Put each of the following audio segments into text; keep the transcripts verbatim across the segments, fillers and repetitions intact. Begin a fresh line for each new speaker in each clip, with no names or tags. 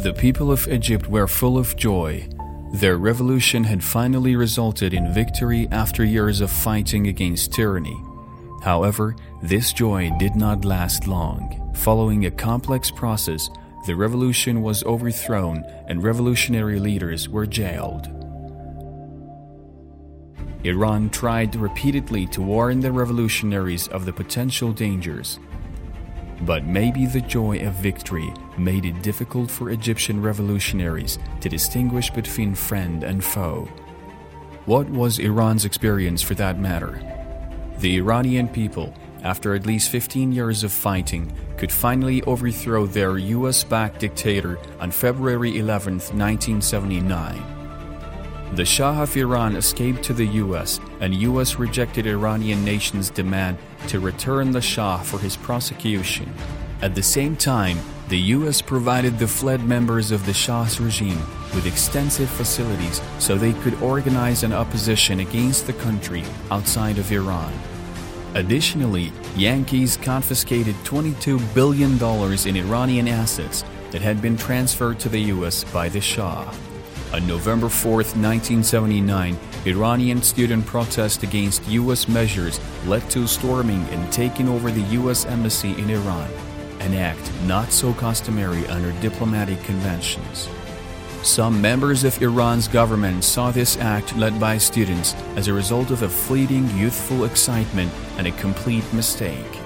The people of Egypt were full of joy. Their revolution had finally resulted in victory after years of fighting against tyranny. However, this joy did not last long. Following a complex process, the revolution was overthrown and revolutionary leaders were jailed. Iran tried repeatedly to warn the revolutionaries of the potential dangers. But maybe the joy of victory made it difficult for Egyptian revolutionaries to distinguish between friend and foe. What was Iran's experience for that matter? The Iranian people, after at least fifteen years of fighting, could finally overthrow their U S-backed dictator on February eleventh, nineteen seventy-nine. The Shah of Iran escaped to the U S, and U S rejected Iranian nation's demand to return the Shah for his prosecution. At the same time, the U S provided the fled members of the Shah's regime with extensive facilities so they could organize an opposition against the country outside of Iran. Additionally, Yankees confiscated twenty-two billion dollars in Iranian assets that had been transferred to the U S by the Shah. On November fourth, nineteen seventy-nine, Iranian student protests against U S measures led to storming and taking over the U S embassy in Iran, an act not so customary under diplomatic conventions. Some members of Iran's government saw this act led by students as a result of a fleeting youthful excitement and a complete mistake.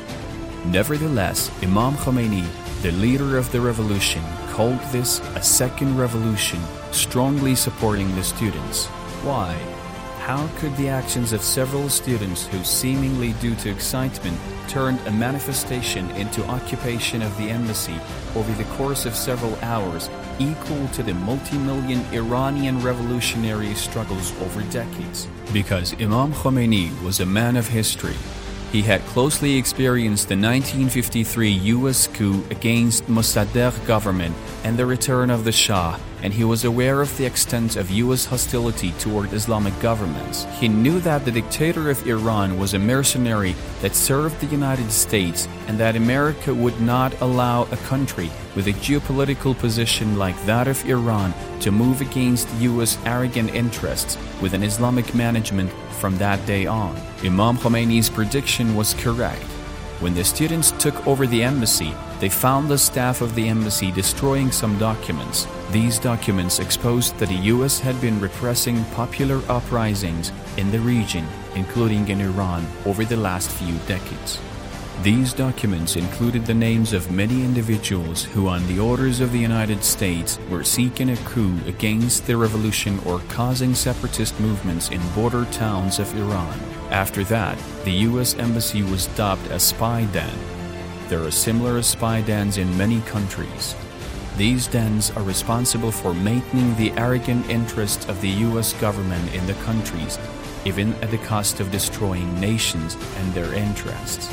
Nevertheless, Imam Khomeini, the leader of the revolution, called this a second revolution, strongly supporting the students. Why? How could the actions of several students who, seemingly due to excitement, turned a manifestation into occupation of the embassy over the course of several hours equal to the multi-million Iranian revolutionary struggles over decades? Because Imam Khomeini was a man of history. He had closely experienced the nineteen fifty-three U S coup against Mossadegh government and the return of the Shah, and he was aware of the extent of U S hostility toward Islamic governments. He knew that the dictator of Iran was a mercenary that served the United States and that America would not allow a country with a geopolitical position like that of Iran to move against U S arrogant interests with an Islamic management from that day on. Imam Khomeini's prediction was correct. When the students took over the embassy, they found the staff of the embassy destroying some documents. These documents exposed that the U S had been repressing popular uprisings in the region, including in Iran, over the last few decades. These documents included the names of many individuals who, on the orders of the United States, were seeking a coup against the revolution or causing separatist movements in border towns of Iran. After that, the U S embassy was dubbed a spy den. There are similar spy dens in many countries. These dens are responsible for maintaining the arrogant interests of the U S government in the countries, even at the cost of destroying nations and their interests.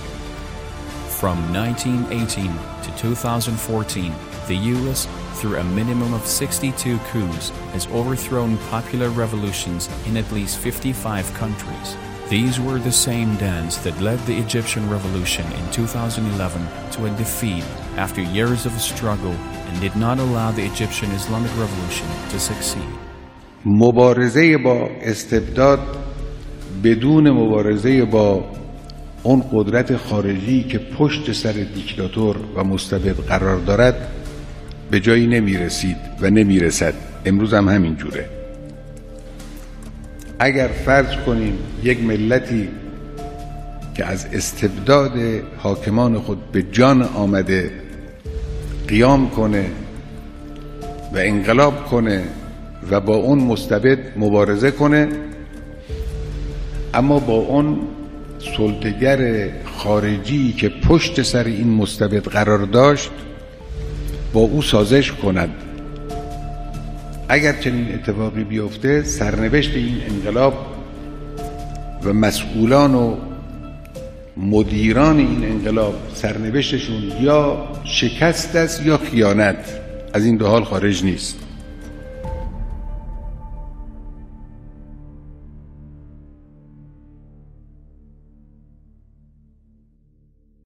From nineteen eighteen to two thousand fourteen, the U S, through a minimum of sixty-two coups, has overthrown popular revolutions in at least fifty-five countries. These were the same dens that led the Egyptian revolution in two thousand eleven to a defeat after years of struggle and did not allow the Egyptian Islamic Revolution to succeed.
مبارزه با استبداد بدون مبارزه با اون قدرت خارجی که پشت سر دیکتاتور و مستبد قرار دارد به جایی نمیرسید و نمیرسد. امروز هم همین جوره. اگر فرض کنیم یک ملتی که از استبداد حاکمان خود به جان آمده قیام کنه و انقلاب کنه و با اون مستبد مبارزه کنه، اما با اون سلطه‌گر خارجی که پشت سر این مستبد قرار داشت با او سازش کند، اگر چنین اتفاقی بیفته، سرنوشت این انقلاب و مسئولان و مدیران این انقلاب سرنوشتشون یا شکست است یا خیانت. از این دو حال خارج نیست.